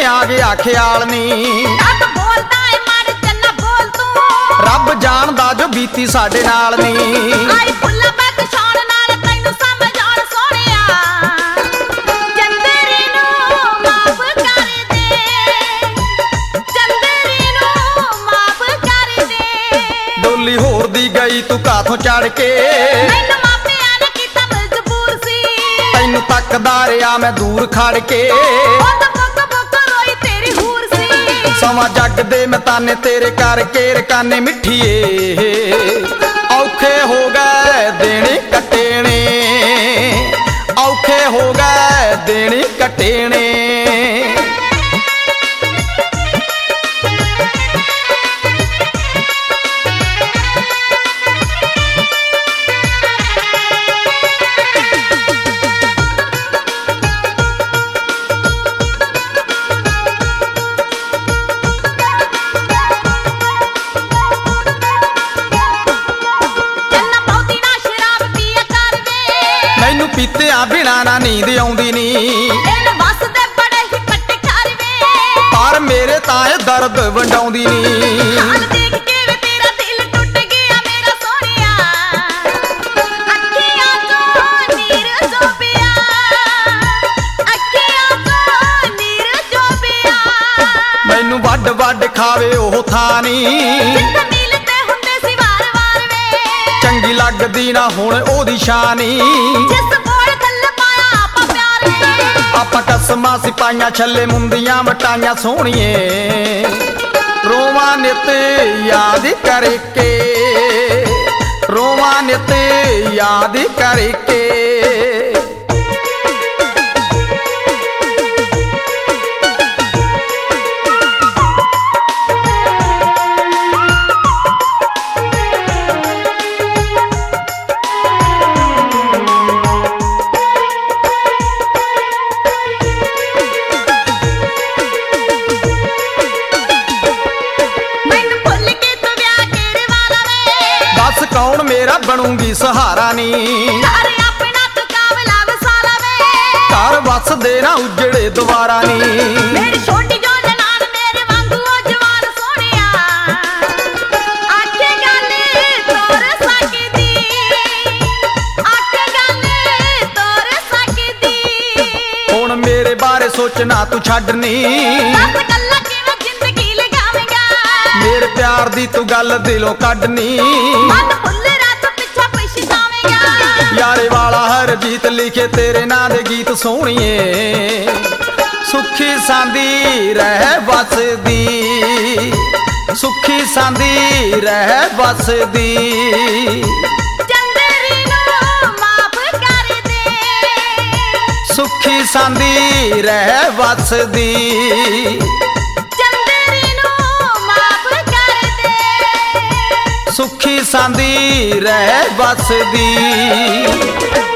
आ गया ख्याल नी। बोलदा है माड़े चन्ना बोल तू, रब जानदा जो बीती साडे नाल नी। आई फुल्ला बैग छाण नाल तैनू समझ आउण सोहणिया, चंदरी नू माफ कर दे, चंदरी नू माफ कर दे। डोली होर दी गई तू काथों चढ़ के, मैनू मापिया ने कीता मजबूर सी, तैनू तकदा रिहा मैं दूर खड़ के। ओ तो बुक बुक रोई तेरी हूर सी, समा जग दे मैं ताने तेरे करके रकाने मिठिए। औखे हो गए देने कटेने, औखे हो गए देने कटेने। चन्ना बहुती ना शराब पिया कर वे, मैनू पीते आ बिना ना नींद आउंदी नी, इन वस दे बड़े ही पट्टे कर वे। पर मेरे ताए दर्द वंडाउंदी नी। हाल देख के वे तेरा दिल टूट गया मेरा सोहणिया, अखियां तो नीर जो पिया, अखियां तो नीर जो पिया। मैनू वड वड खावे ओह थानी, जिੱਥੇ ਮਿਲਦੇ ਹੁੰਦੇ ਸੀ ਵਾਰ-ਵਾਰ ਵੇ, चंगी लगदी ना हुण ओदी शानी। ਜਿਸ ਬੋਲ ਥੱਲੇ ਪਾਇਆ ਆਪਾਂ ਪਿਆਰ ਵੇ। ਆਪਾਂ ਕਸਮਾਂ ਸਿਪਾਈਆਂ ਛੱਲੇ ਮੁੰਦੀਆਂ ਵਟਾਈਆਂ ਸੋਹਣੀਏ। ਰੋਵਾਂ ਨਿਤ ਯਾਦ ਕਰਕੇ, ਰੋਵਾਂ ਨਿਤ ਯਾਦ ਕਰਕੇ। ਮੈਨੂੰ ਭੁੱਲ ਕੇ ਤੂੰ ਵਿਆਹ ਕਿਹੜੇ ਵਾਲਾ ਵੇ, ਦੱਸ ਕੌਣ ਮੇਰਾ ਬਣੂਗੀ ਸਹਾਰਾ ਨੀ। ਘਰ ਆਪਣਾ ਤੂੰ ਕਾਬਲਾ ਵਸਾਲਾ ਵੇ, ਘਰ ਵਸਦੇ ਨਾ ਉਜੜੇ ਦੁਬਾਰਾ ਨੀ। ਮੇਰੀ ਛੋਟੀ ਜੋ ਨਨਾਣ ਮੇਰੇ ਵਾਂਗੂ ਉਹ ਜਵਾਨ ਸੋਹਣਿਆ, ਆਖੇ ਗੱਲ ਤੋਰ ਸਕਦੀ, ਆਖੇ ਗੱਲ ਤੋਰ ਸਕਦੀ। ਹੁਣ ਮੇਰੇ ਬਾਰੇ ਸੋਚਣਾ ਤੂੰ ਛੱਡਨੀ, ਦੱਸ ਗੱਲਾਂ ਕਿਵੇਂ ਜ਼ਿੰਦਗੀ ਲਗਾਵੇਂਗਾ, ਮੇਰੇ ਪਿਆਰ ਦੀ ਤੂੰ ਗੱਲ ਦਿਲੋਂ ਕੱਢਨੀ। ਮਨ ਭੁੱਲ ਰਾਤ ਪਿੱਛਾ ਪਛਤਾਵੇਂਗਾ। ਯਾਰੇ ਵਾਲਾ ਹਰਜੀਤ ਲਿਖੇ ਤੇਰੇ ਨਾਂ ਦੇ ਗੀਤ ਸੋਹਣੀਏ। ਸੁੱਖੀ ਸਾਂਦੀ ਰਹਿ ਵਸਦੀ, ਸੁੱਖੀ ਸਾਂਦੀ ਰਹਿ ਵਸਦੀ। ਚੰਦਰੀ ਨੂੰ ਮਾਫ ਕਰ ਦੇ, ਸੁੱਖੀ ਸਾਂਦੀ ਰਹਿ ਵਸਦੀ। ਚੰਦਰੀ ਨੂੰ ਮਾਫ ਕਰ ਦੇ। ਸੁੱਖੀ ਸਾਂਦੀ ਰਹਿ ਵਸਦੀ।